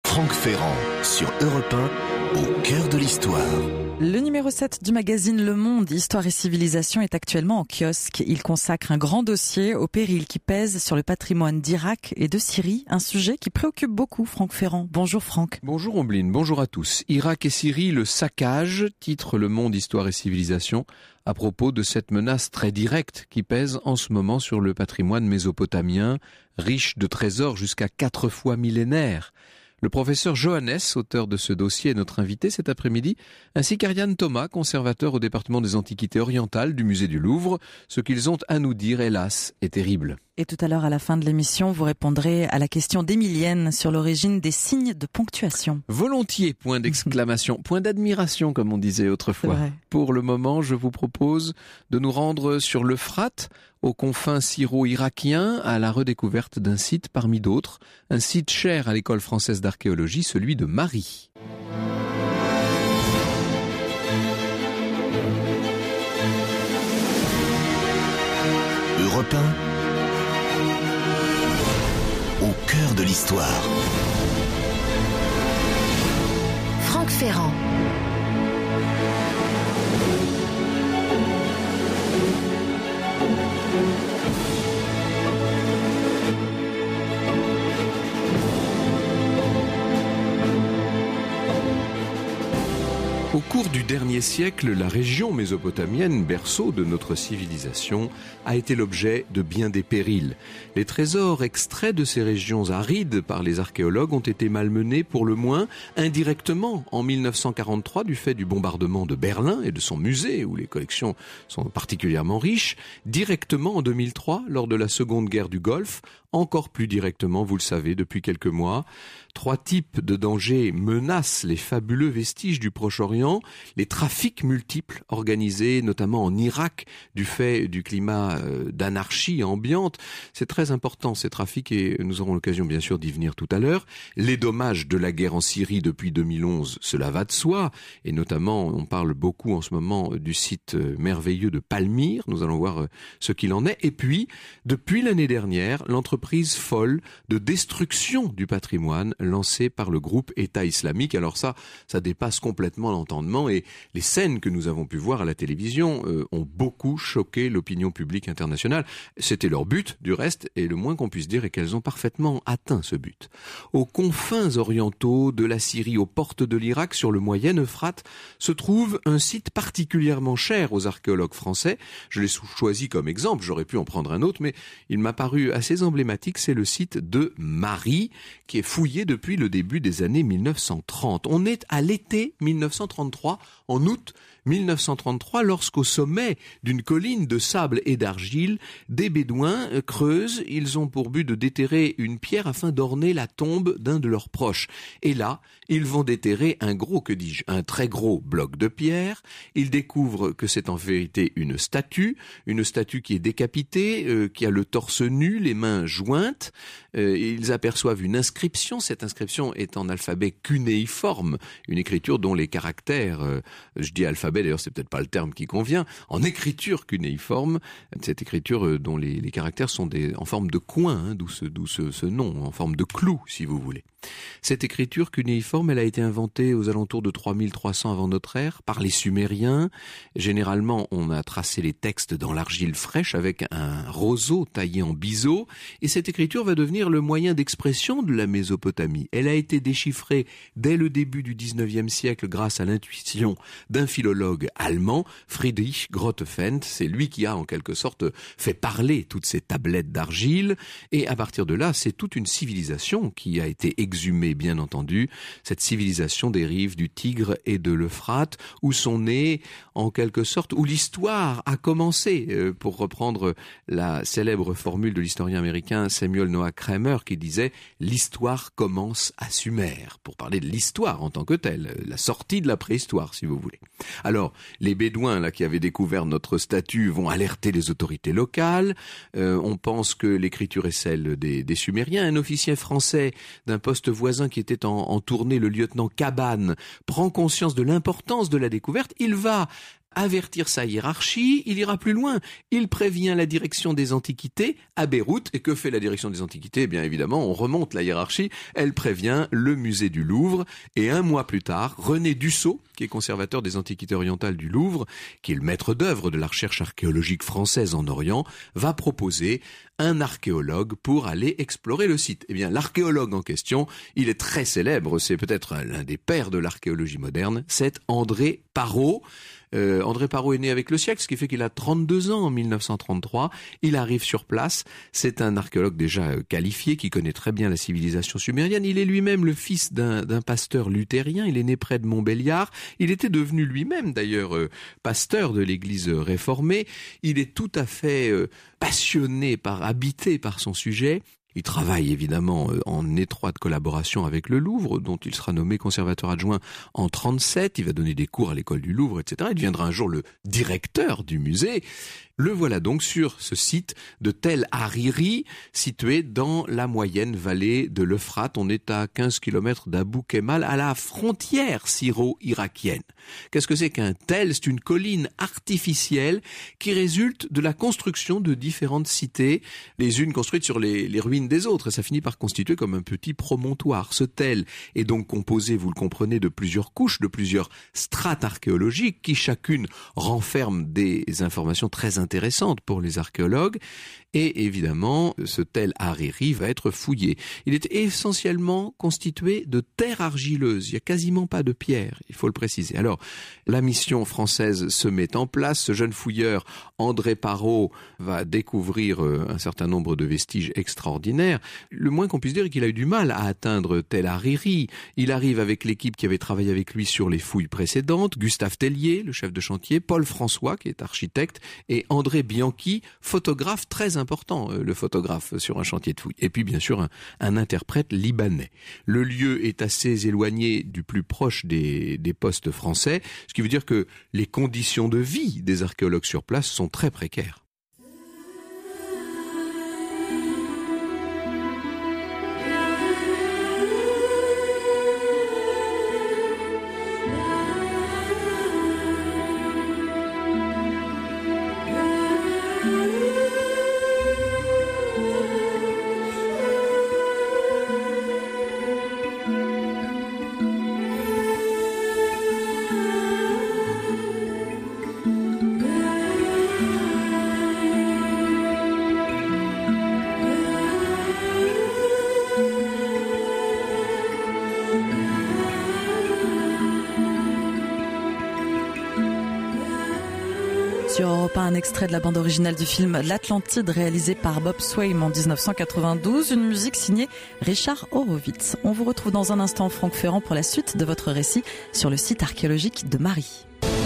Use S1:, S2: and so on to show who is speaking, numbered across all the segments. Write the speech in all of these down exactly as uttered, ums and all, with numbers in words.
S1: Franck Ferrand sur Europe un, au cœur de l'histoire.
S2: Le numéro sept du magazine Le Monde, Histoire et Civilisation, est actuellement en kiosque. Il consacre un grand dossier aux périls qui pèsent sur le patrimoine d'Irak et de Syrie, un sujet qui préoccupe beaucoup Franck Ferrand. Bonjour Franck.
S3: Bonjour Ombline, bonjour à tous. Irak et Syrie, le saccage, titre Le Monde, Histoire et Civilisation, à propos de cette menace très directe qui pèse en ce moment sur le patrimoine mésopotamien, riche de trésors jusqu'à quatre fois millénaires. Le professeur Johannes, auteur de ce dossier, est notre invité cet après-midi, ainsi qu'Ariane Thomas, conservateur au département des Antiquités orientales du musée du Louvre. Ce qu'ils ont à nous dire, hélas, est terrible.
S2: Et tout à l'heure, à la fin de l'émission, vous répondrez à la question d'Émilienne sur l'origine des signes de ponctuation.
S3: Volontiers, point d'exclamation, point d'admiration, comme on disait autrefois. Pour le moment, je vous propose de nous rendre sur l'Euphrate, aux confins syro-irakiens, à la redécouverte d'un site parmi d'autres, un site cher à l'école française d'archéologie, celui de Mari.
S1: Europe un, au cœur de l'histoire.
S4: Franck Ferrand.
S3: Au cours du dernier siècle, la région mésopotamienne, berceau de notre civilisation, a été l'objet de bien des périls. Les trésors extraits de ces régions arides par les archéologues ont été malmenés pour le moins indirectement en mille neuf cent quarante-trois du fait du bombardement de Berlin et de son musée où les collections sont particulièrement riches, directement en deux mille trois lors de la Seconde Guerre du Golfe, encore plus directement, vous le savez, depuis quelques mois. Trois types de dangers menacent les fabuleux vestiges du Proche-Orient, les trafics multiples organisés notamment en Irak du fait du climat euh, d'anarchie ambiante. C'est très important ces trafics et nous aurons l'occasion bien sûr d'y venir tout à l'heure. Les dommages de la guerre en Syrie depuis deux mille onze, cela va de soi et notamment on parle beaucoup en ce moment du site merveilleux de Palmyre, nous allons voir ce qu'il en est. Et puis, depuis l'année dernière, l'entreprise folle de destruction du patrimoine lancé par le groupe État islamique. Alors ça, ça dépasse complètement l'entendement et les scènes que nous avons pu voir à la télévision euh, ont beaucoup choqué l'opinion publique internationale. C'était leur but, du reste, et le moins qu'on puisse dire est qu'elles ont parfaitement atteint ce but. Aux confins orientaux de la Syrie, aux portes de l'Irak, sur le moyen Euphrate, se trouve un site particulièrement cher aux archéologues français. Je l'ai choisi comme exemple, j'aurais pu en prendre un autre, mais il m'a paru assez emblématique, c'est le site de Mari, qui est fouillé depuis le début des années mille neuf cent trente. On est à l'été mille neuf cent trente-trois, en août mille neuf cent trente-trois, lorsqu'au sommet d'une colline de sable et d'argile, des Bédouins creusent. Ils ont pour but de déterrer une pierre afin d'orner la tombe d'un de leurs proches. Et là, ils vont déterrer un gros, que dis-je, un très gros bloc de pierre. Ils découvrent que c'est en vérité une statue, une statue qui est décapitée, euh, qui a le torse nu, les mains jointes. Euh, ils aperçoivent une inscription. Cette inscription est en alphabet cunéiforme, une écriture dont les caractères, euh, je dis alphabet, d'ailleurs c'est peut-être pas le terme qui convient, en écriture cunéiforme, cette écriture euh, dont les, les caractères sont des, en forme de coin, hein, d'où, ce, d'où ce, ce nom, en forme de clou si vous voulez. Cette écriture cunéiforme, elle a été inventée aux alentours de trois mille trois cents avant notre ère par les Sumériens. Généralement, on a tracé les textes dans l'argile fraîche avec un roseau taillé en biseau, et cette écriture va devenir le moyen d'expression de la Mésopotamie. Elle a été déchiffrée dès le début du dix-neuvième siècle grâce à l'intuition d'un philologue allemand, Friedrich Grotefend. C'est lui qui a en quelque sorte fait parler toutes ces tablettes d'argile, et à partir de là, c'est toute une civilisation qui a été exhumée, bien entendu. Cette civilisation dérive du Tigre et de l'Euphrate, où sont nés, en quelque sorte, où l'histoire a commencé, euh, pour reprendre la célèbre formule de l'historien américain Samuel Noah Kramer, qui disait « l'histoire commence à Sumer », pour parler de l'histoire en tant que telle, la sortie de la préhistoire, si vous voulez. Alors, les Bédouins, là, qui avaient découvert notre statue, vont alerter les autorités locales. Euh, on pense que l'écriture est celle des, des Sumériens. Un officier français d'un poste voisin qui était en, en tournée, le lieutenant Cabane, prend conscience de l'importance de la découverte. Il va avertir sa hiérarchie, il ira plus loin. Il prévient la direction des Antiquités à Beyrouth. Et que fait la direction des Antiquités ? Eh bien évidemment, on remonte la hiérarchie. Elle prévient le musée du Louvre. Et un mois plus tard, René Dussault, qui est conservateur des Antiquités orientales du Louvre, qui est le maître d'œuvre de la recherche archéologique française en Orient, va proposer un archéologue pour aller explorer le site. Eh bien, l'archéologue en question, il est très célèbre, c'est peut-être l'un des pères de l'archéologie moderne, c'est André Parrot. Euh, André Parrot est né avec le siècle, ce qui fait qu'il a trente-deux ans en mille neuf cent trente-trois. Il arrive sur place. C'est un archéologue déjà qualifié qui connaît très bien la civilisation sumérienne. Il est lui-même le fils d'un, d'un pasteur luthérien. Il est né près de Montbéliard. Il était devenu lui-même d'ailleurs euh, pasteur de l'église réformée. Il est tout à fait euh, passionné, par, habité par son sujet. Il travaille évidemment en étroite collaboration avec le Louvre, dont il sera nommé conservateur adjoint en trente-sept. Il va donner des cours à l'école du Louvre, et cetera. Il deviendra un jour le directeur du musée. Le voilà donc sur ce site de Tel Hariri, situé dans la moyenne vallée de l'Euphrate. On est à quinze kilomètres d'Abou Kemal, à la frontière syro-irakienne. Qu'est-ce que c'est qu'un tel ? C'est une colline artificielle qui résulte de la construction de différentes cités, les unes construites sur les, les ruines des autres, et ça finit par constituer comme un petit promontoire. Ce tel est donc composé, vous le comprenez, de plusieurs couches, de plusieurs strates archéologiques qui chacune renferment des informations très intéressantes intéressante pour les archéologues, et évidemment ce Tel Hariri va être fouillé. Il est essentiellement constitué de terre argileuse, il n'y a quasiment pas de pierre, il faut le préciser. Alors la mission française se met en place, ce jeune fouilleur André Parrot va découvrir un certain nombre de vestiges extraordinaires. Le moins qu'on puisse dire est qu'il a eu du mal à atteindre Tel Hariri. Il arrive avec l'équipe qui avait travaillé avec lui sur les fouilles précédentes, Gustave Tellier, le chef de chantier, Paul François qui est architecte, et André Bianchi, photographe très important, le photographe sur un chantier de fouilles. Et puis bien sûr un, un interprète libanais. Le lieu est assez éloigné du plus proche des, des postes français, ce qui veut dire que les conditions de vie des archéologues sur place sont très précaires.
S2: Sur Europe un, un extrait de la bande originale du film L'Atlantide réalisé par Bob Swaim en dix-neuf cent quatre-vingt-douze, une musique signée Richard Horowitz. On vous retrouve dans un instant, Franck Ferrand, pour la suite de votre récit sur le site archéologique de Marie.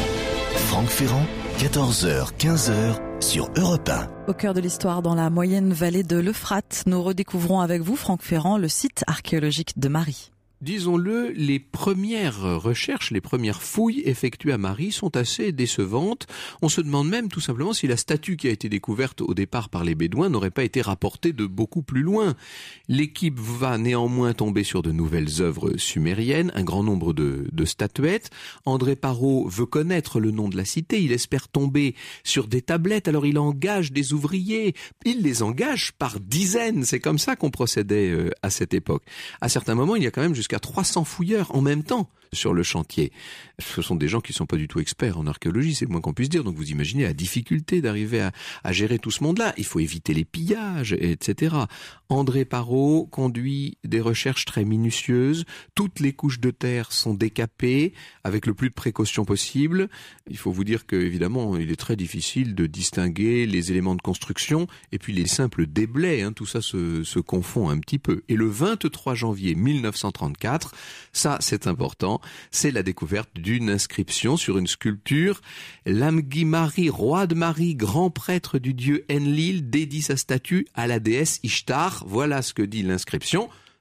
S1: Franck Ferrand, quatorze heures quinze sur Europe un.
S2: Au cœur de l'histoire, dans la moyenne vallée de l'Euphrate, nous redécouvrons avec vous, Franck Ferrand, le site archéologique de Marie.
S3: Disons-le, les premières recherches, les premières fouilles effectuées à Marie sont assez décevantes. On se demande même tout simplement si la statue qui a été découverte au départ par les Bédouins n'aurait pas été rapportée de beaucoup plus loin. L'équipe va néanmoins tomber sur de nouvelles œuvres sumériennes, un grand nombre de, de statuettes. André Parrot veut connaître le nom de la cité, il espère tomber sur des tablettes, alors il engage des ouvriers. Il les engage par dizaines, c'est comme ça qu'on procédait à cette époque. À certains moments, il y a quand même jusqu'à trois cents fouilleurs en même temps sur le chantier. Ce sont des gens qui ne sont pas du tout experts en archéologie, c'est le moins qu'on puisse dire. Donc vous imaginez la difficulté d'arriver à, à gérer tout ce monde-là. Il faut éviter les pillages, et cetera. André Parrot conduit des recherches très minutieuses. Toutes les couches de terre sont décapées avec le plus de précautions possible. Il faut vous dire que, évidemment, il est très difficile de distinguer les éléments de construction et puis les simples déblais. Hein, tout ça se, se confond un petit peu. Et le vingt-trois janvier mille neuf cent trente-quatre, ça c'est important, c'est la découverte d'une inscription sur une sculpture. Lamghi-Mari, roi de Marie, grand prêtre du dieu Enlil, dédie sa statue à la déesse Ishtar. Voilà ce que dit l'inscription.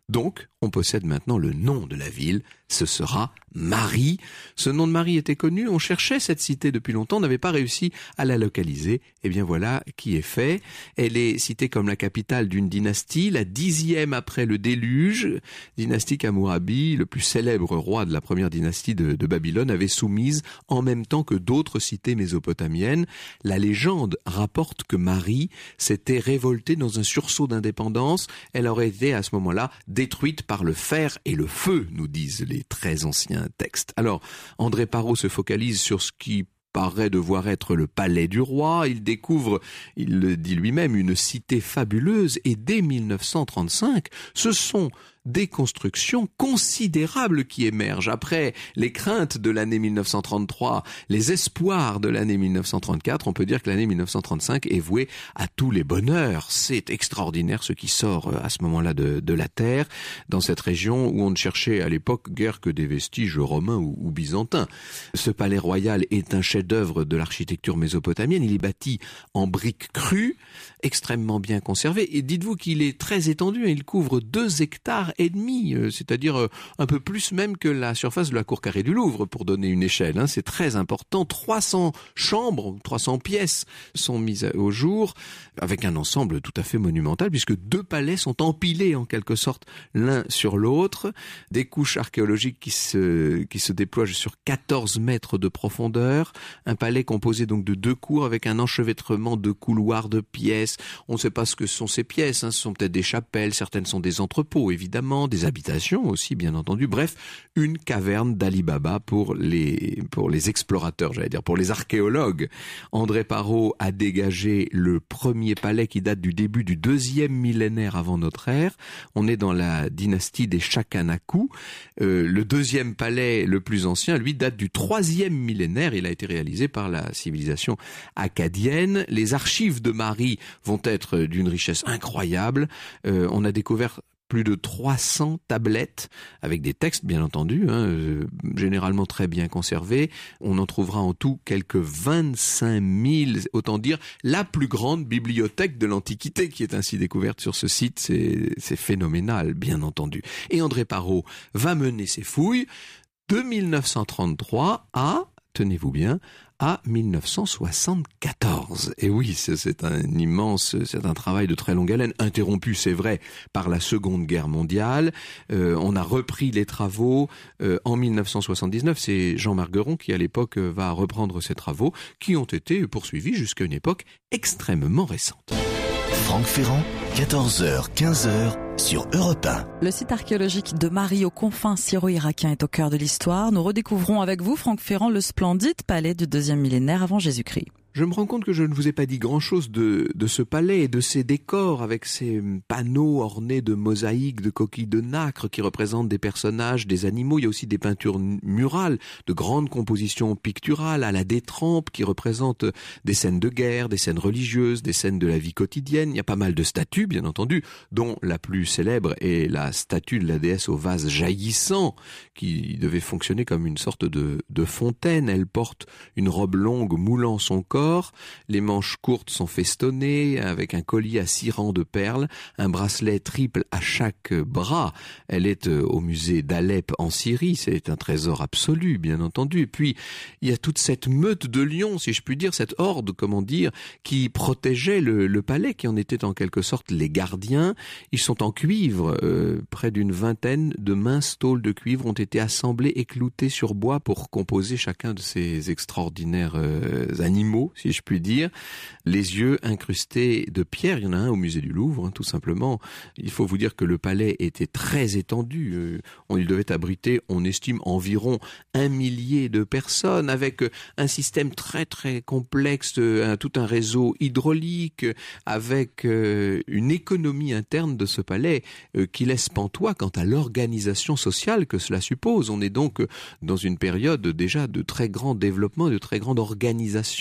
S3: Donc, on possède maintenant le nom de la ville, ce sera Mari. Ce nom de Mari était connu, on cherchait cette cité depuis longtemps, on n'avait pas réussi à la localiser. Eh bien voilà qui est fait. Elle est citée comme la capitale d'une dynastie, la dixième après le déluge. Dynastie qu'Hammurabi, le plus célèbre roi de la première dynastie de, de Babylone, avait soumise en même temps que d'autres cités mésopotamiennes. La légende rapporte que Mari s'était révoltée dans un sursaut d'indépendance. Elle aurait été à ce moment-là détruite par le fer et le feu, nous disent les très anciens textes. Alors, André Parrot se focalise sur ce qui paraît devoir être le palais du roi. Il découvre, il le dit lui-même, une cité fabuleuse et dès mille neuf cent trente-cinq, ce sont des constructions considérables qui émergent. Après les craintes de l'année mille neuf cent trente-trois, les espoirs de l'année mille neuf cent trente-quatre, on peut dire que l'année mille neuf cent trente-cinq est vouée à tous les bonheurs. C'est extraordinaire ce qui sort à ce moment-là de, de la terre, dans cette région où on ne cherchait à l'époque guère que des vestiges romains ou, ou byzantins. Ce palais royal est un chef-d'œuvre de l'architecture mésopotamienne. Il est bâti en briques crues, extrêmement bien conservé. Et dites-vous qu'il est très étendu, il couvre deux hectares et demi, c'est-à-dire un peu plus même que la surface de la cour carrée du Louvre, pour donner une échelle. Hein. C'est très important. trois cents chambres, trois cents pièces sont mises au jour, avec un ensemble tout à fait monumental, puisque deux palais sont empilés en quelque sorte l'un sur l'autre. Des couches archéologiques qui se, qui se déploient sur quatorze mètres de profondeur. Un palais composé donc de deux cours avec un enchevêtrement de couloirs, de pièces. On ne sait pas ce que sont ces pièces. Hein. Ce sont peut-être des chapelles, certaines sont des entrepôts, évidemment. Des habitations aussi, bien entendu. Bref, une caverne d'Ali Baba pour les, pour les explorateurs, j'allais dire, pour les archéologues. André Parrot a dégagé le premier palais qui date du début du deuxième millénaire avant notre ère. On est dans la dynastie des Chakanaku. Euh, le deuxième palais, le plus ancien, lui, date du troisième millénaire. Il a été réalisé par la civilisation akkadienne. Les archives de Mari vont être d'une richesse incroyable. Euh, on a découvert plus de trois cents tablettes, avec des textes bien entendu, hein, euh, généralement très bien conservés. On en trouvera en tout quelques vingt-cinq mille, autant dire la plus grande bibliothèque de l'Antiquité qui est ainsi découverte sur ce site. C'est, c'est phénoménal, bien entendu. Et André Parrot va mener ses fouilles de mille neuf cent trente-trois à, tenez-vous bien, à mille neuf cent soixante-quatorze. Et oui, c'est un immense, c'est un travail de très longue haleine, interrompu, c'est vrai, par la Seconde Guerre mondiale. Euh, on a repris les travaux euh, en mille neuf cent soixante-dix-neuf. C'est Jean Margueron qui, à l'époque, va reprendre ces travaux, qui ont été poursuivis jusqu'à une époque extrêmement récente.
S1: Franck Ferrand, quatorze heures quinze sur Europe un.
S2: Le site archéologique de Mari aux confins syro-irakiens est au cœur de l'histoire. Nous redécouvrons avec vous, Franck Ferrand, le splendide palais du deuxième millénaire avant Jésus-Christ.
S3: Je me rends compte que je ne vous ai pas dit grand-chose de, de ce palais et de ses décors avec ses panneaux ornés de mosaïques, de coquilles de nacre qui représentent des personnages, des animaux. Il y a aussi des peintures murales, de grandes compositions picturales à la détrempe qui représentent des scènes de guerre, des scènes religieuses, des scènes de la vie quotidienne. Il y a pas mal de statues, bien entendu, dont la plus célèbre est la statue de la déesse au vase jaillissant qui devait fonctionner comme une sorte de, de fontaine. Elle porte une robe longue moulant son corps. Les manches courtes sont festonnées avec un collier à six rangs de perles, un bracelet triple à chaque bras. Elle est au musée d'Alep en Syrie, c'est un trésor absolu, bien entendu. Et puis, il y a toute cette meute de lions, si je puis dire, cette horde, comment dire, qui protégeait le, le palais, qui en était en quelque sorte les gardiens. Ils sont en cuivre, euh, près d'une vingtaine de minces tôles de cuivre ont été assemblées et cloutées sur bois pour composer chacun de ces extraordinaires euh, animaux, si je puis dire. Les yeux incrustés de pierre, il y en a un au musée du Louvre, hein, tout simplement. Il faut vous dire que le palais était très étendu. Euh, on il devait abriter, on estime, environ un millier de personnes, avec un système très très complexe, un, tout un réseau hydraulique, avec euh, une économie interne de ce palais euh, qui laisse pantois quant à l'organisation sociale que cela suppose. On est donc dans une période déjà de très grand développement, de très grande organisation euh,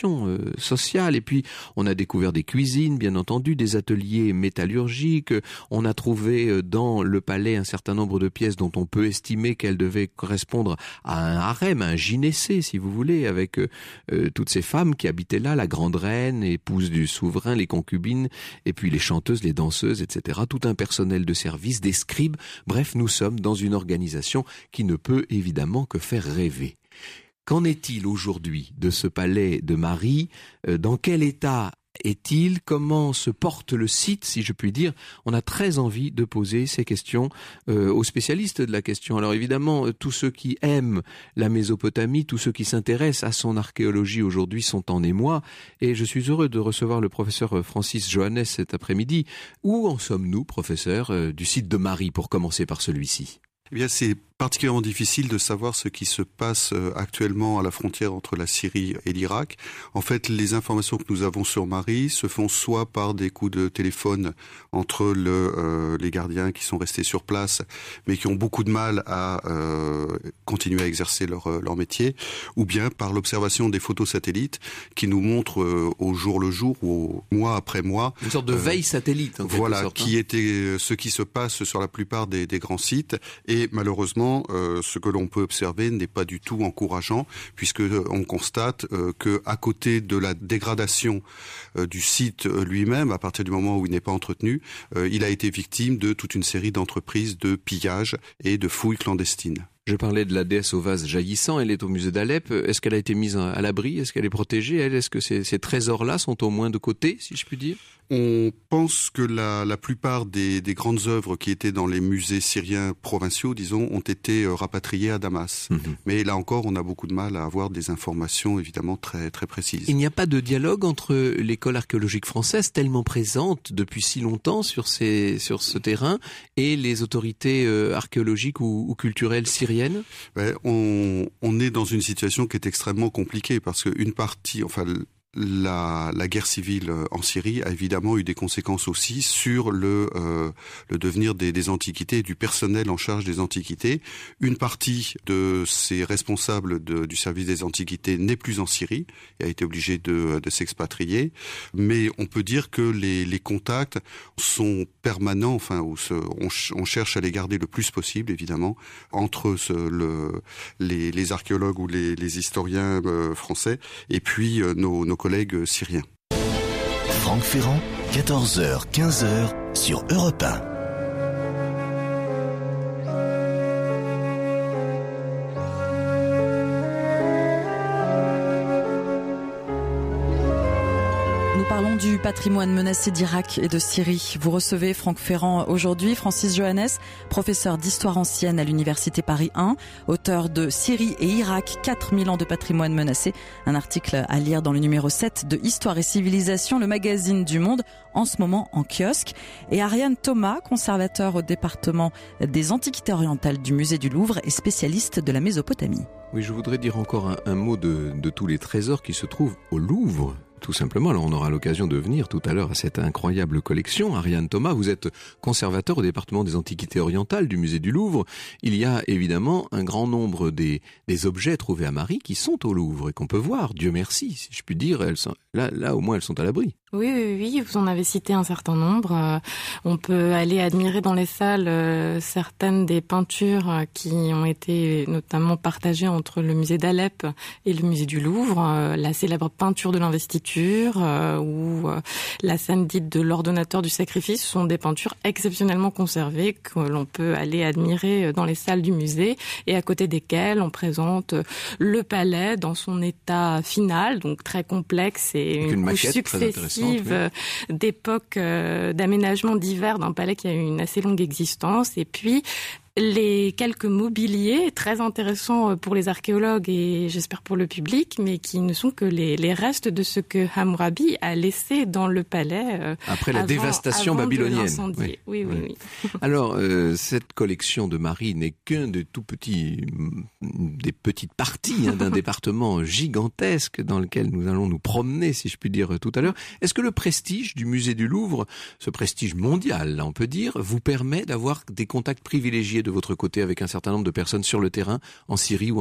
S3: euh, sociale. Et puis, on a découvert des cuisines, bien entendu, des ateliers métallurgiques. On a trouvé dans le palais un certain nombre de pièces dont on peut estimer qu'elles devaient correspondre à un harem, à un gynécée, si vous voulez, avec euh, toutes ces femmes qui habitaient là, la grande reine, épouse du souverain, les concubines, et puis les chanteuses, les danseuses, et cetera. Tout un personnel de service, des scribes. Bref, nous sommes dans une organisation qui ne peut évidemment que faire rêver. Qu'en est-il aujourd'hui de ce palais de Marie ? Dans quel état est-il ? Comment se porte le site, si je puis dire ? On a très envie de poser ces questions euh, aux spécialistes de la question. Alors évidemment, tous ceux qui aiment la Mésopotamie, tous ceux qui s'intéressent à son archéologie aujourd'hui sont en émoi. Et je suis heureux de recevoir le professeur Francis Johannes cet après-midi. Où en sommes-nous, professeur, euh, du site de Marie, pour commencer par celui-ci ?
S5: Eh bien, c'est particulièrement difficile de savoir ce qui se passe actuellement à la frontière entre la Syrie et l'Irak. En fait, les informations que nous avons sur Marie se font soit par des coups de téléphone entre le, euh, les gardiens qui sont restés sur place, mais qui ont beaucoup de mal à euh, continuer à exercer leur, leur métier, ou bien par l'observation des photos satellites qui nous montrent euh, au jour le jour ou au mois après mois.
S3: Une sorte de veille euh, satellite, en quelque
S5: voilà,
S3: sorte. Voilà,
S5: qui hein. était ce qui se passe sur la plupart des, des grands sites. Et malheureusement, Euh, ce que l'on peut observer n'est pas du tout encourageant, puisque euh, on constate euh, que à côté de la dégradation euh, du site lui-même, à partir du moment où il n'est pas entretenu, euh, il a été victime de toute une série d'entreprises de pillage et de fouilles clandestines.
S3: Je parlais de la déesse au vase jaillissant, elle est au musée d'Alep. Est-ce qu'elle a été mise à l'abri ? Est-ce qu'elle est protégée ? Elle, est-ce que ces, ces trésors-là sont au moins de côté, si je puis dire ?
S5: On pense que la, la plupart des, des grandes œuvres qui étaient dans les musées syriens provinciaux, disons, ont été rapatriées à Damas. Mmh. Mais là encore, on a beaucoup de mal à avoir des informations évidemment très, très précises.
S3: Il n'y a pas de dialogue entre l'école archéologique française, tellement présente depuis si longtemps sur, ces, sur ce terrain, et les autorités euh, archéologiques ou, ou culturelles syriennes ?
S5: Ben, on, on est dans une situation qui est extrêmement compliquée, parce qu'une partie, enfin... La, la guerre civile en Syrie a évidemment eu des conséquences aussi sur le, euh, le devenir des, des antiquités et du personnel en charge des antiquités. Une partie de ces responsables de, du service des antiquités n'est plus en Syrie et a été obligée de, de s'expatrier. Mais on peut dire que les, les contacts sont permanents, enfin, où se, on, on cherche à les garder le plus possible, évidemment, entre ce, le, les, les archéologues ou les, les historiens euh, français et puis euh, nos, nos collègues syriens.
S1: Franck Ferrand, quatorze heures quinze sur Europe un.
S2: Nous parlons du patrimoine menacé d'Irak et de Syrie. Vous recevez Franck Ferrand aujourd'hui, Francis Johannes, professeur d'histoire ancienne à l'université Paris un, auteur de Syrie et Irak, quatre mille ans de patrimoine menacé, un article à lire dans le numéro sept de Histoire et Civilisation, le magazine du Monde, en ce moment en kiosque. Et Ariane Thomas, conservateur au département des Antiquités orientales du musée du Louvre et spécialiste de la Mésopotamie.
S3: Oui, je voudrais dire encore un, un mot de, de tous les trésors qui se trouvent au Louvre. Tout simplement, alors on aura l'occasion de venir tout à l'heure à cette incroyable collection. Ariane Thomas, vous êtes conservateur au département des Antiquités orientales du musée du Louvre. Il y a évidemment un grand nombre des, des objets trouvés à Marie qui sont au Louvre et qu'on peut voir, Dieu merci, si je puis dire, elles sont, là, là au moins elles sont à l'abri.
S6: Oui, oui, oui, vous en avez cité un certain nombre. Euh, on peut aller admirer dans les salles euh, certaines des peintures euh, qui ont été notamment partagées entre le musée d'Alep et le musée du Louvre. Euh, la célèbre peinture de l'investiture euh, ou euh, la scène dite de l'ordonnateur du sacrifice sont des peintures exceptionnellement conservées que l'on peut aller admirer dans les salles du musée et à côté desquelles on présente le palais dans son état final, donc très complexe et une, une couche successive d'époques euh, d'aménagement divers d'un palais qui a eu une assez longue existence. Et puis les quelques mobiliers très intéressants pour les archéologues et j'espère pour le public, mais qui ne sont que les, les restes de ce que Hammurabi a laissé dans le palais euh,
S3: après la
S6: avant,
S3: dévastation
S6: avant
S3: babylonienne.
S6: Oui, oui, oui. oui, oui.
S3: Alors, euh, cette collection de Marie n'est qu'un des tout petits, des petites parties hein, d'un département gigantesque dans lequel nous allons nous promener, si je puis dire, tout à l'heure. Est-ce que le prestige du musée du Louvre, ce prestige mondial, là, on peut dire, vous permet d'avoir des contacts privilégiés de votre côté avec un certain nombre de personnes sur le terrain en Syrie ou en Irak ?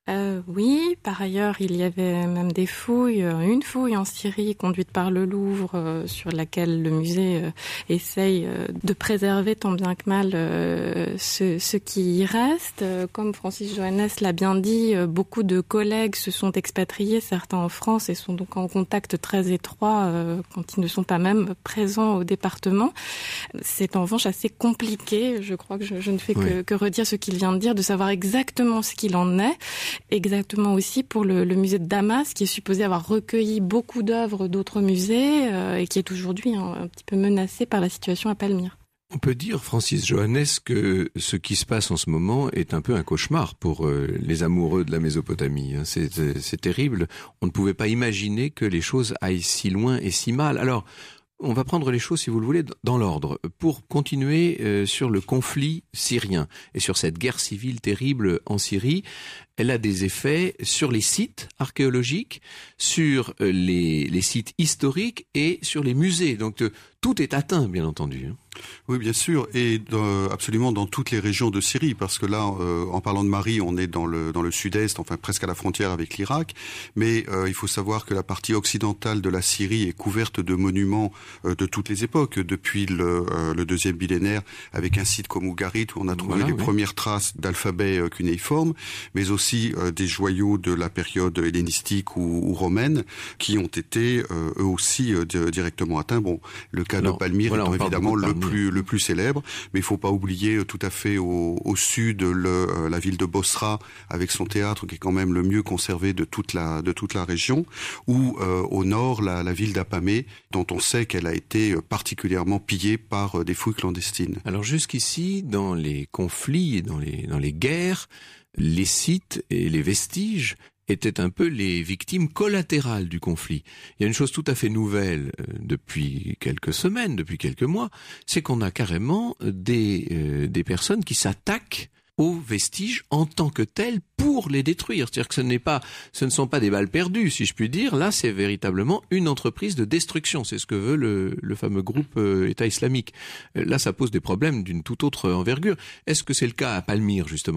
S6: Euh, oui, par ailleurs, il y avait même des fouilles, une fouille en Syrie conduite par le Louvre, euh, sur laquelle le musée euh, essaye euh, de préserver tant bien que mal euh, ce, ce qui y reste. Euh, comme Francis Johannes l'a bien dit, euh, beaucoup de collègues se sont expatriés, certains en France, et sont donc en contact très étroit euh, quand ils ne sont pas même présents au département. C'est en revanche assez compliqué, je crois que je, je ne fais oui. que, que redire ce qu'il vient de dire, de savoir exactement ce qu'il en est. Exactement aussi pour le, le musée de Damas, qui est supposé avoir recueilli beaucoup d'œuvres d'autres musées euh, et qui est aujourd'hui un, un petit peu menacé par la situation à Palmyre.
S3: On peut dire, Francis Johannes, que ce qui se passe en ce moment est un peu un cauchemar pour euh, les amoureux de la Mésopotamie. C'est, c'est, c'est terrible. On ne pouvait pas imaginer que les choses aillent si loin et si mal. Alors, on va prendre les choses, si vous le voulez, dans l'ordre. Pour continuer euh, sur le conflit syrien et sur cette guerre civile terrible en Syrie, elle a des effets sur les sites archéologiques, sur euh, les, les sites historiques et sur les musées. Donc euh, tout est atteint, bien entendu.
S5: Oui, bien sûr, et dans, absolument dans toutes les régions de Syrie, parce que là, euh, en parlant de Mari, on est dans le dans le sud-est, enfin presque à la frontière avec l'Irak, mais euh, il faut savoir que la partie occidentale de la Syrie est couverte de monuments euh, de toutes les époques, depuis le, euh, le deuxième millénaire, avec un site comme Ougarit, où on a trouvé voilà, les oui. premières traces d'alphabet euh, cunéiforme, mais aussi euh, des joyaux de la période hellénistique ou, ou romaine, qui ont été euh, eux aussi euh, directement atteints. Bon, le cas Alors, de Palmyre voilà, étant évidemment le plus le plus célèbre, mais il faut pas oublier tout à fait au, au sud le, la ville de Bosra avec son théâtre qui est quand même le mieux conservé de toute la de toute la région, ou euh, au nord la, la ville d'Apamé dont on sait qu'elle a été particulièrement pillée par des fouilles clandestines.
S3: Alors jusqu'ici, dans les conflits et dans les dans les guerres, les sites et les vestiges étaient un peu les victimes collatérales du conflit. Il y a une chose tout à fait nouvelle euh, depuis quelques semaines, depuis quelques mois, c'est qu'on a carrément des, euh, des personnes qui s'attaquent aux vestiges en tant que tels pour les détruire. C'est-à-dire que ce n'est pas, ce ne sont pas des balles perdues, si je puis dire. Là, c'est véritablement une entreprise de destruction. C'est ce que veut le, le fameux groupe euh, État islamique. Là, ça pose des problèmes d'une toute autre envergure. Est-ce que c'est le cas à Palmyre, justement ?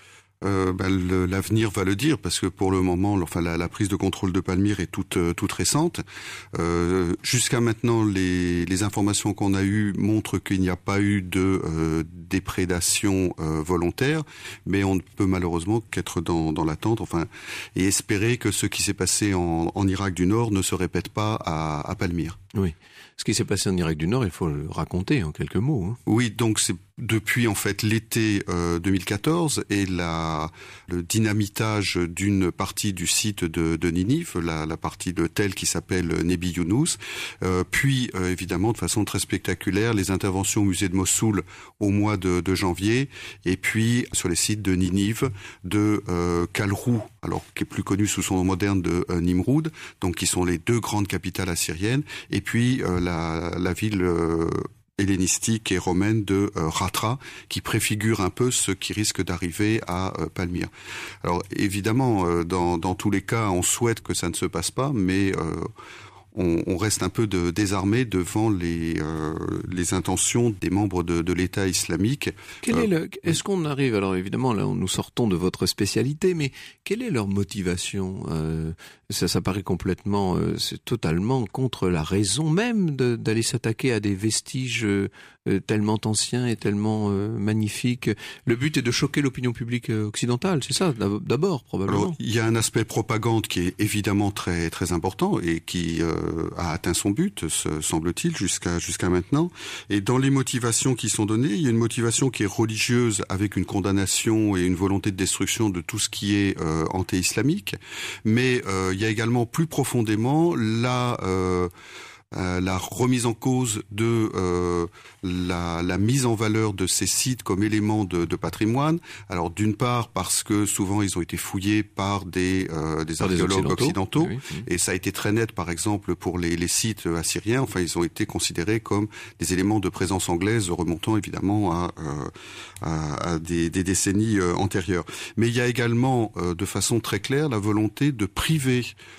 S5: Euh, ben, le, l'avenir va le dire, parce que pour le moment, enfin la, la prise de contrôle de Palmyre est toute toute récente. Euh, jusqu'à maintenant, les, les informations qu'on a eues montrent qu'il n'y a pas eu de euh, déprédation euh, volontaire, mais on ne peut malheureusement qu'être dans, dans l'attente, enfin, et espérer que ce qui s'est passé en, en Irak du Nord ne se répète pas à, à Palmyre.
S3: Oui. Ce qui s'est passé en Irak du Nord, il faut le raconter en quelques mots. Hein.
S5: Oui, donc c'est depuis en fait l'été euh, deux mille quatorze et la, le dynamitage d'une partie du site de, de Ninive, la, la partie de Tel qui s'appelle Nebi Yunus, euh, puis euh, évidemment de façon très spectaculaire les interventions au musée de Mossoul au mois de, de janvier, et puis sur les sites de Ninive, de euh, Kalrou, alors qui est plus connu sous son nom moderne de euh, Nimroud, donc qui sont les deux grandes capitales assyriennes, et puis euh, la, la ville euh, hellénistique et romaine de euh, Ratra, qui préfigure un peu ce qui risque d'arriver à euh, Palmyre. Alors évidemment, euh, dans, dans tous les cas, on souhaite que ça ne se passe pas, mais euh, on, on reste un peu de, désarmé devant les, euh, les intentions des membres de, de l'État islamique.
S3: Quel euh, est le, est-ce qu'on arrive, alors évidemment là nous sortons de votre spécialité, mais quelle est leur motivation? euh, ça, ça paraît complètement, euh, c'est totalement contre la raison même de, d'aller s'attaquer à des vestiges euh, tellement anciens et tellement euh, magnifiques. Le but est de choquer l'opinion publique occidentale, c'est ça d'abord probablement.
S5: Alors, il y a un aspect propagande qui est évidemment très très important et qui euh, a atteint son but, semble-t-il, jusqu'à jusqu'à maintenant. Et dans les motivations qui sont données, il y a une motivation qui est religieuse avec une condamnation et une volonté de destruction de tout ce qui est euh, anti-islamique, mais euh, il y a également plus profondément la euh, Euh, la remise en cause de euh, la, la mise en valeur de ces sites comme éléments de, de patrimoine. Alors d'une part parce que souvent ils ont été fouillés par des, euh, des archéologues occidentaux, occidentaux oui, oui. Et ça a été très net par exemple pour les, les sites assyriens. Enfin ils ont été considérés comme des éléments de présence anglaise remontant évidemment à, euh, à, à des, des décennies euh, antérieures. Mais il y a également euh, de façon très claire la volonté de priver les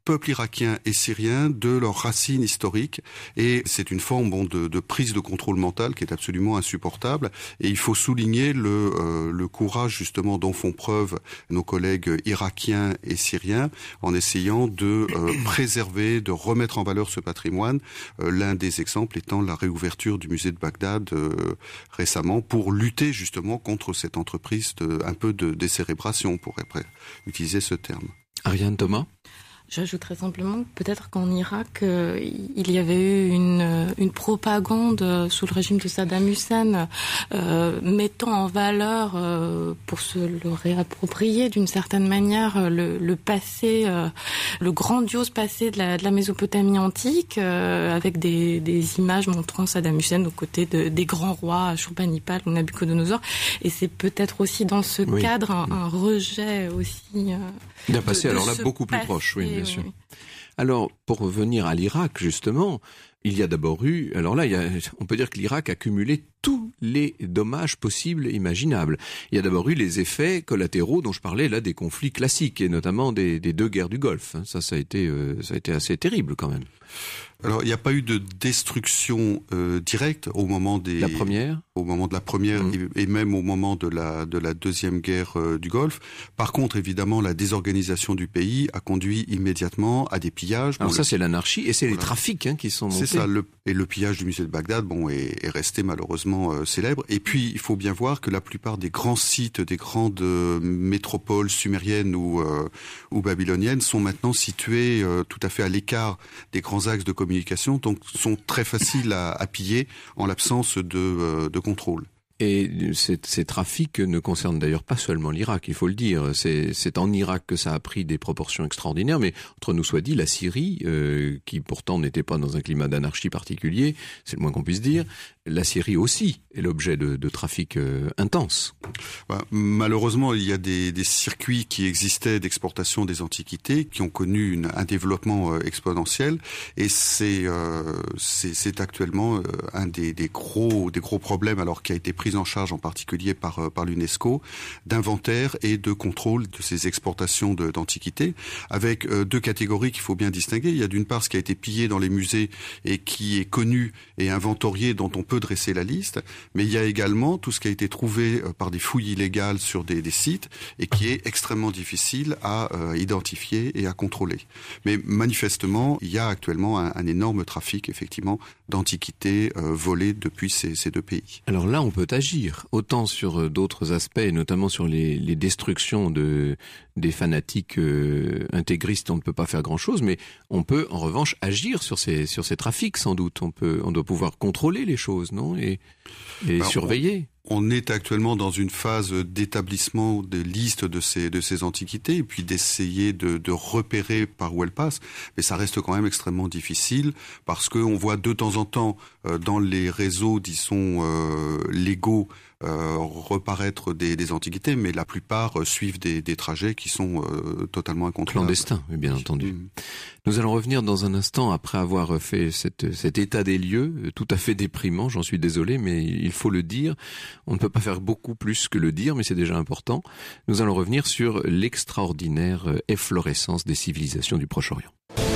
S5: peuple irakien et syrien de leurs racines historiques. Et c'est une forme bon, de, de prise de contrôle mental qui est absolument insupportable. Et il faut souligner le, euh, le courage justement dont font preuve nos collègues irakiens et syriens en essayant de euh, préserver, de remettre en valeur ce patrimoine. Euh, l'un des exemples étant la réouverture du musée de Bagdad euh, récemment pour lutter justement contre cette entreprise de, un peu de décérébration, on pourrait utiliser ce terme.
S3: Ariane Thomas ?
S6: J'ajouterais simplement peut-être qu'en Irak, euh, il y avait eu une, une propagande euh, sous le régime de Saddam Hussein euh, mettant en valeur, euh, pour se le réapproprier d'une certaine manière, le, le passé, euh, le grandiose passé de la, de la Mésopotamie antique, euh, avec des, des images montrant Saddam Hussein aux côtés de, des grands rois, Ashurbanipal ou Nabucodonosor. Et c'est peut-être aussi dans ce oui. cadre un, un rejet aussi... Euh,
S3: D'un passé,
S6: de, de
S3: alors là, beaucoup plus
S6: passé,
S3: proche, oui, bien
S6: oui,
S3: sûr.
S6: oui.
S3: Alors, pour revenir à l'Irak, justement, il y a d'abord eu... Alors là, il y a, on peut dire que l'Irak a cumulé tous les dommages possibles et imaginables. Il y a d'abord eu les effets collatéraux dont je parlais, là, des conflits classiques, et notamment des, des deux guerres du Golfe. Ça, ça a été, euh, ça a été assez terrible, quand même.
S5: Alors, il n'y a pas eu de destruction euh, directe au moment des
S3: la première,
S5: au moment de la première mmh. et, et même au moment de la de la deuxième guerre euh, du Golfe. Par contre, évidemment, la désorganisation du pays a conduit immédiatement à des pillages.
S3: Alors
S5: bon,
S3: ça,
S5: le...
S3: c'est l'anarchie et c'est voilà. les trafics hein, qui sont montés.
S5: C'est ça. Le... Et le pillage du musée de Bagdad, bon, est, est resté malheureusement euh, célèbre. Et puis, il faut bien voir que la plupart des grands sites, des grandes euh, métropoles sumériennes ou euh, ou babyloniennes sont maintenant situés euh, tout à fait à l'écart des grands axes de communication, donc sont très faciles à, à piller en l'absence de, euh, de contrôle.
S3: Et ces, ces trafics ne concernent d'ailleurs pas seulement l'Irak, il faut le dire. C'est, c'est en Irak que ça a pris des proportions extraordinaires, mais entre nous soit dit, la Syrie, euh, qui pourtant n'était pas dans un climat d'anarchie particulier, c'est le moins qu'on puisse dire, la Syrie aussi est l'objet de, de trafics euh, intenses.
S5: Bah, malheureusement, il y a des, des circuits qui existaient d'exportation des antiquités, qui ont connu une, un développement euh, exponentiel, et c'est, euh, c'est, c'est actuellement euh, un des, des gros, des gros problèmes, alors qui a été pris en charge en particulier par, par l'UNESCO, d'inventaire et de contrôle de ces exportations de, d'antiquités, avec euh, deux catégories qu'il faut bien distinguer. Il y a d'une part ce qui a été pillé dans les musées et qui est connu et inventorié, dont on peut dresser la liste, mais il y a également tout ce qui a été trouvé euh, par des fouilles illégales sur des, des sites et qui est extrêmement difficile à euh, identifier et à contrôler. Mais manifestement, il y a actuellement un, un énorme trafic, effectivement, d'antiquités euh, volées depuis ces, ces deux pays.
S3: Alors là, on peut agir, autant sur d'autres aspects, notamment sur les, les destructions de, des fanatiques euh, intégristes, on ne peut pas faire grand-chose, mais on peut en revanche agir sur ces, sur ces trafics, sans doute. On peut, on doit pouvoir contrôler les choses, non ? Et, et ben, surveiller.
S5: On, on est actuellement dans une phase d'établissement des listes de ces, de ces antiquités, et puis d'essayer de, de repérer par où elles passent, mais ça reste quand même extrêmement difficile, parce qu'on voit de temps en temps euh, dans les réseaux, disons, euh, légaux, Euh, reparaître des, des antiquités, mais la plupart euh, suivent des, des trajets qui sont euh, totalement incontrôlables.
S3: Clandestins, bien entendu. Mmh. Nous allons revenir dans un instant après avoir fait cette, cet état des lieux, tout à fait déprimant, j'en suis désolé, mais il faut le dire. On ne peut pas faire beaucoup plus que le dire, mais c'est déjà important. Nous allons revenir sur l'extraordinaire efflorescence des civilisations du Proche-Orient.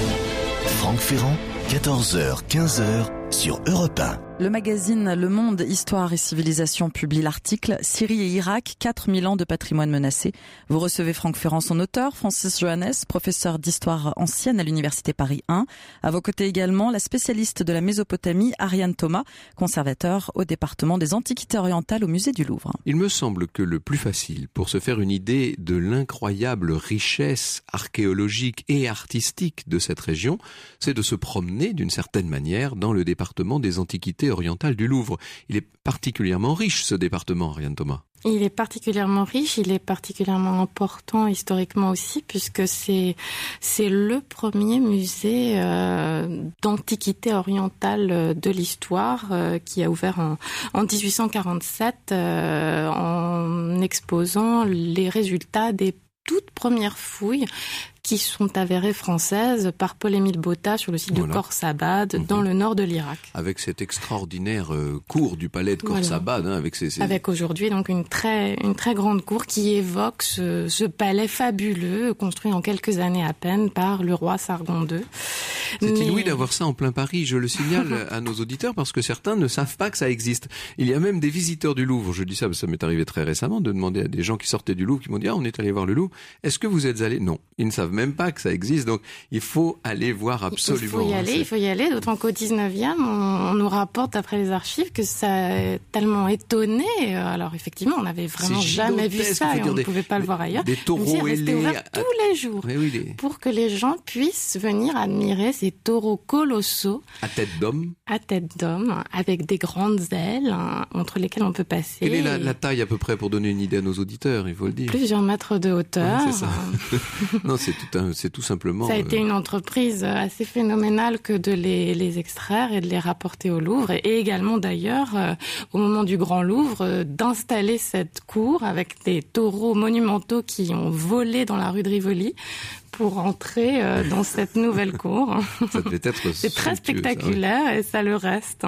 S1: Franck Ferrand, quatorze heures, quinze heures, sur Europe un.
S2: Le magazine Le Monde, Histoire et Civilisation publie l'article « Syrie et Irak, quatre mille ans de patrimoine menacé ». Vous recevez Franck Ferrand, son auteur, Francis Johannes, professeur d'histoire ancienne à l'Université Paris un. À vos côtés également, la spécialiste de la Mésopotamie, Ariane Thomas, conservateur au département des Antiquités orientales au musée du Louvre.
S3: Il me semble que le plus facile pour se faire une idée de l'incroyable richesse archéologique et artistique de cette région, c'est de se promener d'une certaine manière dans le département des Antiquités orientale du Louvre. Il est particulièrement riche, ce département, Ariane Thomas.
S6: Il est particulièrement riche, il est particulièrement important historiquement aussi, puisque c'est c'est le premier musée euh, d'antiquité orientale de l'histoire euh, qui a ouvert en, en dix-huit cent quarante-sept euh, en exposant les résultats des toutes premières fouilles qui sont avérées françaises par Paul-Émile Botta sur le site voilà. de Khorsabad, mmh. dans le nord de l'Irak.
S3: Avec cette extraordinaire euh, cour du palais de Khorsabad, voilà. hein, avec ces, ces...
S6: Avec aujourd'hui donc une très une très grande cour qui évoque ce, ce palais fabuleux construit en quelques années à peine par le roi Sargon deux.
S3: C'est Mais... inouï d'avoir ça en plein Paris, je le signale à nos auditeurs parce que certains ne savent pas que ça existe. Il y a même des visiteurs du Louvre, je dis ça parce que ça m'est arrivé très récemment, de demander à des gens qui sortaient du Louvre, qui m'ont dit « Ah, on est allé voir le Louvre, est-ce que vous êtes allés ?» Non, ils ne savent même pas que ça existe, donc il faut aller voir absolument.
S6: Il faut y aller, il faut y aller, d'autant qu'au dix-neuvième, on, on nous rapporte après les archives que ça a tellement étonné. Alors effectivement, on n'avait vraiment jamais vu ça et on ne pouvait pas
S3: des,
S6: le voir ailleurs.
S3: Des taureaux ailés.
S6: Ouvert tous les jours
S3: oui, oui, des...
S6: pour que les gens puissent venir admirer ces taureaux colossaux.
S3: À tête d'homme.
S6: À tête d'homme, avec des grandes ailes hein, entre lesquelles on peut passer.
S3: Quelle est la, la taille à peu près pour donner une idée à nos auditeurs, il faut le dire.
S6: Plusieurs mètres de hauteur.
S3: Ouais, c'est ça. non, c'est tout, un, c'est tout simplement...
S6: Ça a été une entreprise assez phénoménale que de les, les extraire et de les rapporter au Louvre. Et également d'ailleurs, euh, au moment du Grand Louvre, euh, d'installer cette cour avec des taureaux monumentaux qui ont volé dans la rue de Rivoli pour entrer euh, dans cette nouvelle cour.
S3: Ça devait être
S6: C'est très spectaculaire ça, oui. Et ça le reste.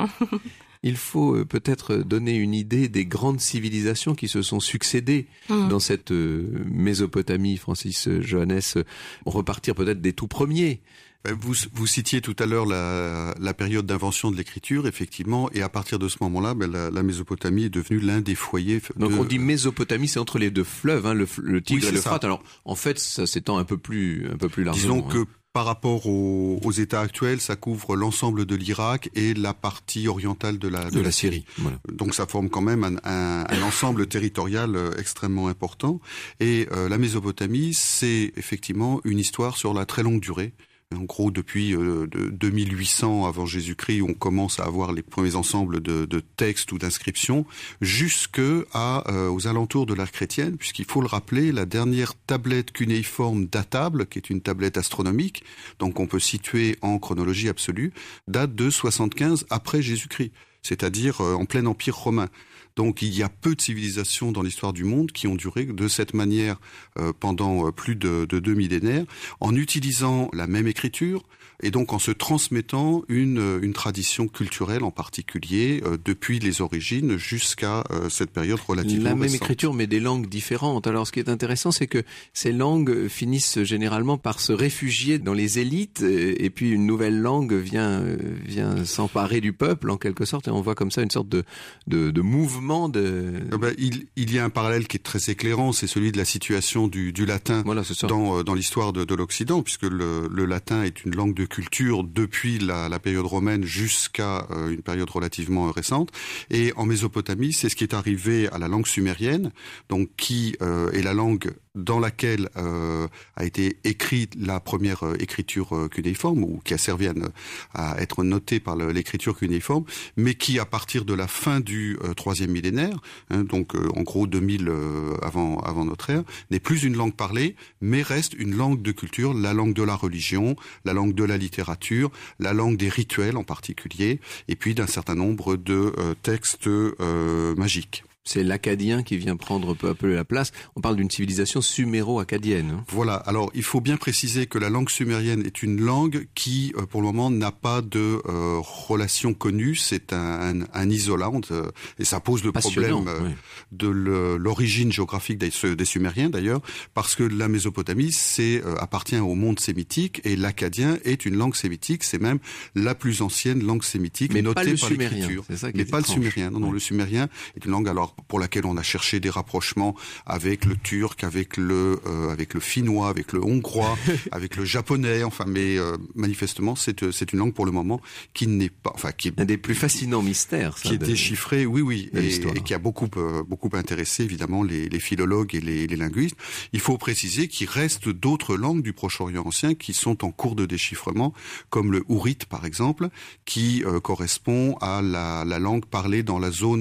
S3: Il faut peut-être donner une idée des grandes civilisations qui se sont succédées mmh. dans cette Mésopotamie, Francis Johannes. Repartir peut-être des tout premiers.
S5: Vous, vous citiez tout à l'heure la, la période d'invention de l'écriture, effectivement, et à partir de ce moment-là, ben, la, la Mésopotamie est devenue l'un des foyers.
S3: Donc
S5: de...
S3: on dit Mésopotamie, c'est entre les deux fleuves, hein, le, le Tigre
S5: oui,
S3: et l'Euphrate. Alors en fait, ça s'étend un peu plus, un peu plus largement.
S5: Disons que
S3: hein.
S5: par rapport aux, aux États actuels, ça couvre l'ensemble de l'Irak et la partie orientale de la,
S3: de, de la, la Syrie. Voilà.
S5: Donc ça forme quand même un, un, un ensemble territorial extrêmement important. Et euh, la Mésopotamie, c'est effectivement une histoire sur la très longue durée. En gros, depuis euh, de deux mille huit cents avant Jésus-Christ, on commence à avoir les premiers ensembles de, de textes ou d'inscriptions, jusque à, euh, aux alentours de l'ère chrétienne, puisqu'il faut le rappeler, la dernière tablette cunéiforme datable, qui est une tablette astronomique, donc on peut situer en chronologie absolue, date de soixante-quinze après Jésus-Christ, c'est-à-dire euh, en plein empire romain. Donc il y a peu de civilisations dans l'histoire du monde qui ont duré de cette manière euh, pendant plus de, de deux millénaires, en utilisant la même écriture et donc en se transmettant une, une tradition culturelle en particulier euh, depuis les origines jusqu'à euh, cette période relativement récente.
S3: La même écriture mais des langues différentes. Alors ce qui est intéressant, c'est que ces langues finissent généralement par se réfugier dans les élites et puis une nouvelle langue vient, vient s'emparer du peuple en quelque sorte et on voit comme ça une sorte de, de, de mouvement. De...
S5: Ah ben, il, il y a un parallèle qui est très éclairant, c'est celui de la situation du, du latin
S3: voilà, c'est ça.
S5: dans, dans l'histoire de, de l'Occident, puisque le, le latin est une langue de culture depuis la, la période romaine jusqu'à euh, une période relativement récente. Et en Mésopotamie, c'est ce qui est arrivé à la langue sumérienne, donc qui euh, est la langue dans laquelle euh, a été écrite la première euh, écriture euh, cunéiforme, ou qui a servi à, à être notée par le, l'écriture cunéiforme, mais qui, à partir de la fin du euh, troisième millénaire, hein, donc euh, en gros deux mille euh, avant, avant notre ère, n'est plus une langue parlée, mais reste une langue de culture, la langue de la religion, la langue de la littérature, la langue des rituels en particulier, et puis d'un certain nombre de euh, textes euh, magiques.
S3: C'est l'acadien qui vient prendre peu à peu la place. On parle d'une civilisation suméro-acadienne. Hein.
S5: Voilà. Alors, il faut bien préciser que la langue sumérienne est une langue qui, pour le moment, n'a pas de euh, relation connue. C'est un, un, un isolant euh, et ça pose le problème euh, oui. de le, l'origine géographique des, des Sumériens, d'ailleurs, parce que la Mésopotamie, c'est euh, appartient au monde sémitique et l'acadien est une langue sémitique. C'est même la plus ancienne langue sémitique
S3: Mais
S5: notée
S3: pas le
S5: par
S3: sumérien.
S5: l'écriture.
S3: C'est ça qui
S5: Mais
S3: est
S5: pas
S3: étrange.
S5: le sumérien. Non, non, ouais. Le sumérien est une langue alors pour laquelle on a cherché des rapprochements avec le turc, avec le euh, avec le finnois, avec le hongrois, avec le japonais. Enfin, mais euh, manifestement, c'est c'est une langue pour le moment qui n'est pas, enfin, qui est
S3: un des plus fascinants mystères, ça,
S5: qui est
S3: de,
S5: déchiffré, oui, oui, et,
S3: et
S5: qui a beaucoup euh, beaucoup intéressé évidemment les, les philologues et les, les linguistes. Il faut préciser qu'il reste d'autres langues du Proche-Orient ancien qui sont en cours de déchiffrement, comme le hourite par exemple, qui euh, correspond à la, la langue parlée dans la zone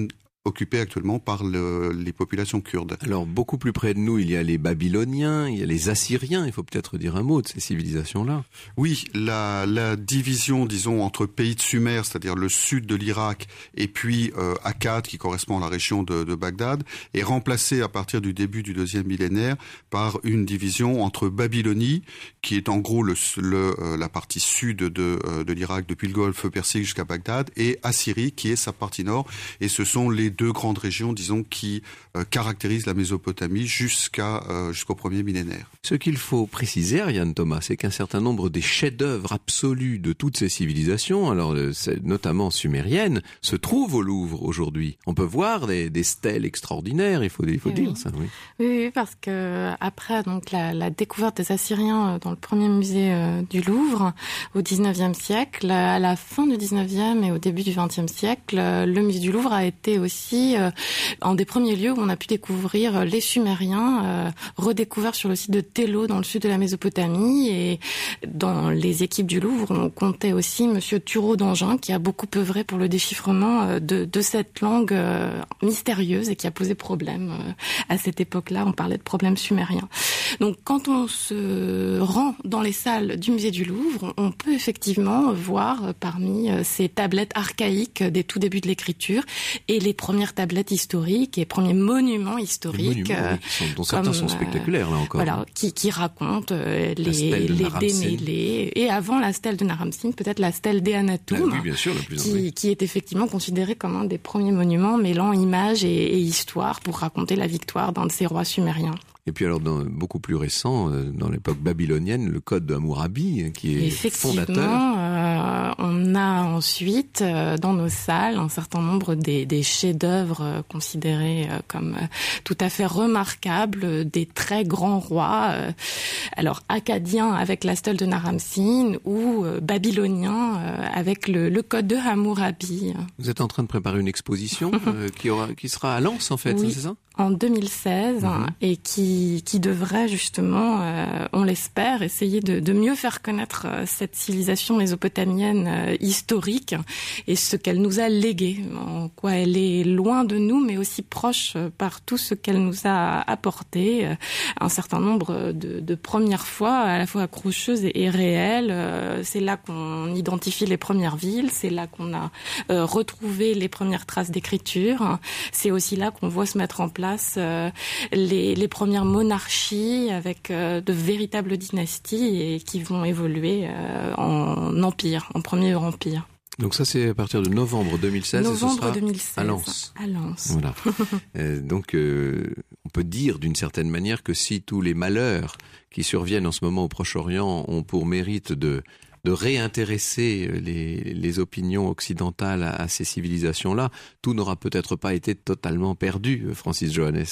S5: occupée actuellement par le, les populations kurdes.
S3: Alors, beaucoup plus près de nous, il y a les Babyloniens, il y a les Assyriens. Il faut peut-être dire un mot de ces civilisations-là.
S5: Oui, la, la division, disons, entre pays de Sumer, c'est-à-dire le sud de l'Irak, et puis euh, Akkad, qui correspond à la région de, de Bagdad, est remplacée à partir du début du deuxième millénaire par une division entre Babylonie, qui est en gros le, le, euh, la partie sud de, euh, de l'Irak, depuis le Golfe Persique jusqu'à Bagdad, et Assyrie, qui est sa partie nord. Et ce sont les deux grandes régions, disons, qui euh, caractérisent la Mésopotamie jusqu'à euh, jusqu'au premier millénaire.
S3: Ce qu'il faut préciser, Ariane Thomas, c'est qu'un certain nombre des chefs-d'œuvre absolus de toutes ces civilisations, alors notamment sumériennes, se trouvent au Louvre aujourd'hui. On peut voir des, des stèles extraordinaires, il faut, il faut
S6: oui.
S3: dire ça. Oui.
S6: oui, oui, parce que après donc la, la découverte des Assyriens dans le premier musée euh, du Louvre au dix-neuvième siècle, à la fin du dix-neuvième et au début du vingtième siècle, le musée du Louvre a été aussi euh, un des premiers lieux où on a pu découvrir les Sumériens, euh, redécouverts sur le site de Télo dans le sud de la Mésopotamie. Et dans les équipes du Louvre, on comptait aussi Monsieur Thureau d'Angin, qui a beaucoup œuvré pour le déchiffrement de, de cette langue euh, mystérieuse et qui a posé problème euh, à cette époque-là. On parlait de problèmes sumériens. Donc quand on se rend dans les salles du musée du Louvre, on peut effectivement voir parmi ces tablettes archaïques des tout débuts de l'écriture et les premières tablettes historiques et premiers monuments historiques,
S3: monuments, oui, qui sont, dont certains
S6: comme,
S3: sont spectaculaires là encore.
S6: Voilà, qui, qui racontent euh, les,
S3: de
S6: les démêlés. Et avant la stèle de Naram-Sin, peut-être la stèle d'Eannatum,
S3: ah, oui, bien sûr, la plus
S6: qui, qui est effectivement considérée comme un des premiers monuments mêlant images et, et histoire pour raconter la victoire d'un de ces rois sumériens.
S3: Et puis alors, dans, beaucoup plus récent, dans l'époque babylonienne, le code de Hammurabi, qui est
S6: Effectivement,
S3: fondateur.
S6: Euh, on a ensuite, euh, dans nos salles, un certain nombre des, des chefs-d'œuvre euh, considérés euh, comme euh, tout à fait remarquables, des très grands rois, euh, alors akkadiens avec la stèle de Naram-Sin ou euh, babyloniens euh, avec le, le code de Hammurabi.
S3: Vous êtes en train de préparer une exposition euh, qui, aura, qui sera à Lens, en fait,
S6: oui.
S3: c'est ça ?
S6: En deux mille seize, mmh. et qui, qui devrait justement, euh, on l'espère, essayer de, de mieux faire connaître euh, cette civilisation mésopotamienne euh, historique et ce qu'elle nous a légué, en quoi elle est loin de nous, mais aussi proche euh, par tout ce qu'elle nous a apporté, euh, un certain nombre de, de premières fois, à la fois accrocheuses et, et réelles. Euh, c'est là qu'on identifie les premières villes, c'est là qu'on a euh, retrouvé les premières traces d'écriture, c'est aussi là qu'on voit se mettre en place place euh, les, les premières monarchies avec euh, de véritables dynasties et qui vont évoluer euh, en empire, en premier empire.
S3: Donc ça, c'est à partir de novembre deux mille seize.
S6: Novembre
S3: et ce sera
S6: deux mille seize.
S3: À Lens.
S6: À Lens.
S3: Voilà. euh, donc, euh, on peut dire d'une certaine manière que si tous les malheurs qui surviennent en ce moment au Proche-Orient ont pour mérite de de réintéresser les, les opinions occidentales à, à ces civilisations-là, tout n'aura peut-être pas été totalement perdu, Francis Johannes.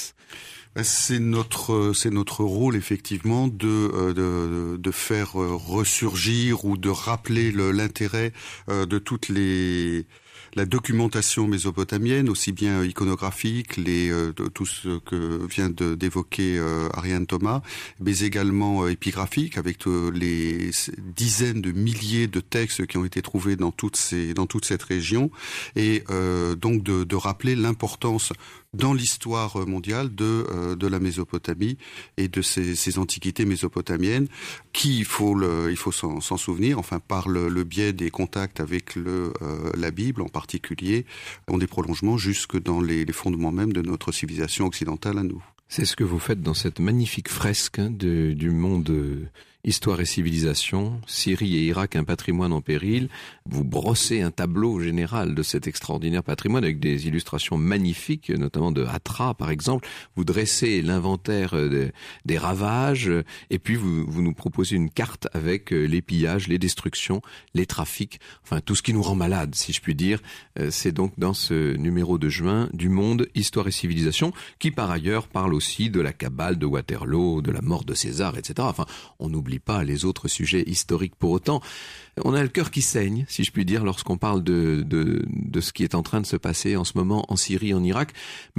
S5: C'est notre c'est notre rôle effectivement de de de faire ressurgir ou de rappeler le, l'intérêt de toutes les la documentation mésopotamienne, aussi bien iconographique, les euh, tout ce que vient de, d'évoquer euh, Ariane Thomas, mais également euh, épigraphique, avec euh, les dizaines de milliers de textes qui ont été trouvés dans toutes ces dans toute cette région, et euh, donc de, de rappeler l'importance dans l'histoire mondiale de euh, de la Mésopotamie et de ces, ces antiquités mésopotamiennes, qui il faut le il faut s'en, s'en souvenir, enfin par le, le biais des contacts avec le euh, la Bible en particulier, ont des prolongements jusque dans les, les fondements même de notre civilisation occidentale à nous.
S3: C'est ce que vous faites dans cette magnifique fresque hein, de, du monde euh, Histoire et civilisation, Syrie et Irak, un patrimoine en péril. Vous brossez un tableau général de cet extraordinaire patrimoine avec des illustrations magnifiques, notamment de Hatra par exemple. Vous dressez l'inventaire des, des ravages et puis vous, vous nous proposez une carte avec les pillages, les destructions, les trafics, enfin tout ce qui nous rend malade si je puis dire. C'est donc dans ce numéro de juin du Monde, Histoire et civilisation qui par ailleurs parle aussi de la Kabbale, de Waterloo, de la mort de César, et cetera. Enfin, on oublie pas les autres sujets historiques pour autant. On a le cœur qui saigne, si je puis dire, lorsqu'on parle de, de, de ce qui est en train de se passer en ce moment en Syrie, en Irak. Mais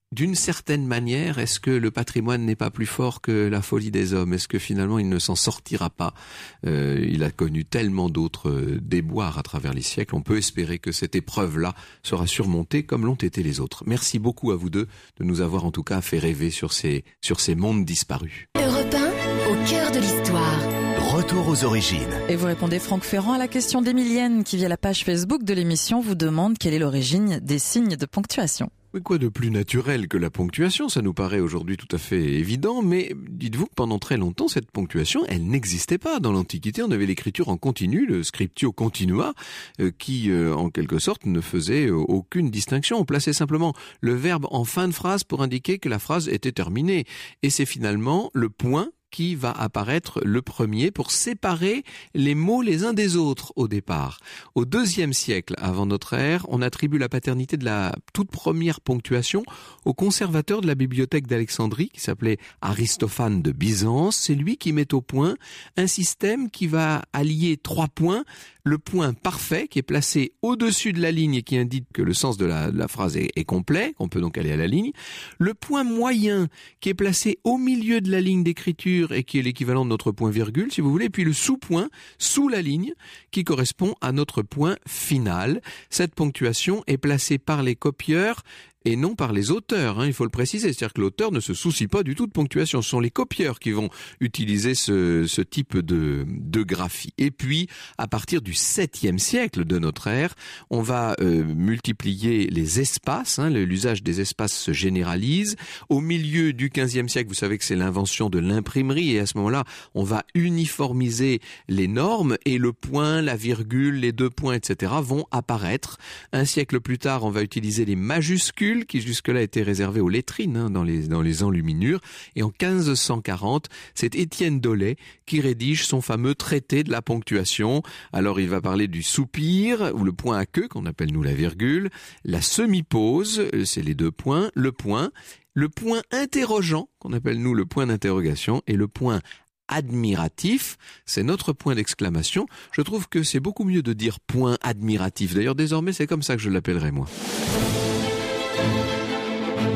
S3: d'une certaine manière, est-ce que le patrimoine n'est pas plus fort que la folie des hommes? Est-ce que finalement il ne s'en sortira pas? euh, Il a connu tellement d'autres déboires à travers les siècles. On peut espérer que cette épreuve-là sera surmontée comme l'ont été les autres. Merci beaucoup à vous deux de nous avoir en tout cas fait rêver sur ces, sur ces mondes disparus.
S4: Europe un, au cœur de l'histoire.
S1: Retour aux origines.
S2: Et vous répondez Franck Ferrand à la question d'Emilienne qui via la page Facebook de l'émission vous demande quelle est l'origine des signes de ponctuation.
S3: Mais quoi de plus naturel que la ponctuation? Ça nous paraît aujourd'hui tout à fait évident, mais dites-vous que pendant très longtemps, cette ponctuation, elle n'existait pas. Dans l'Antiquité, on avait l'écriture en continu, le scriptio continua, euh, qui, euh, en quelque sorte, ne faisait euh, aucune distinction. On plaçait simplement le verbe en fin de phrase pour indiquer que la phrase était terminée. Et c'est finalement le point qui va apparaître le premier pour séparer les mots les uns des autres au départ. Au deuxième siècle avant notre ère, on attribue la paternité de la toute première ponctuation au conservateur de la bibliothèque d'Alexandrie qui s'appelait Aristophane de Byzance. C'est lui qui met au point un système qui va allier trois points. Le point parfait qui est placé au-dessus de la ligne et qui indique que le sens de la, de la phrase est, est complet, qu'on peut donc aller à la ligne. Le point moyen qui est placé au milieu de la ligne d'écriture et qui est l'équivalent de notre point virgule, si vous voulez. Et puis le sous-point, sous la ligne, qui correspond à notre point final. Cette ponctuation est placée par les copieurs et non par les auteurs, hein, il faut le préciser. C'est-à-dire que l'auteur ne se soucie pas du tout de ponctuation. Ce sont les copieurs qui vont utiliser ce, ce type de, de graphie. Et puis, à partir du septième siècle de notre ère, on va euh, multiplier les espaces. Hein, l'usage des espaces se généralise. Au milieu du quinzième siècle, vous savez que c'est l'invention de l'imprimerie. Et à ce moment-là, on va uniformiser les normes. Et le point, la virgule, les deux points, et cetera vont apparaître. Un siècle plus tard, on va utiliser les majuscules qui jusque-là était réservé aux lettrines hein, dans les dans les enluminures. Et en quinze cent quarante, c'est Étienne Dolet qui rédige son fameux traité de la ponctuation. Alors il va parler du soupir ou le point à queue qu'on appelle nous la virgule, la semi-pause, c'est les deux points, le point, le point interrogeant qu'on appelle nous le point d'interrogation et le point admiratif, c'est notre point d'exclamation. Je trouve que c'est beaucoup mieux de dire point admiratif. D'ailleurs désormais c'est comme ça que je l'appellerai moi. Thank you.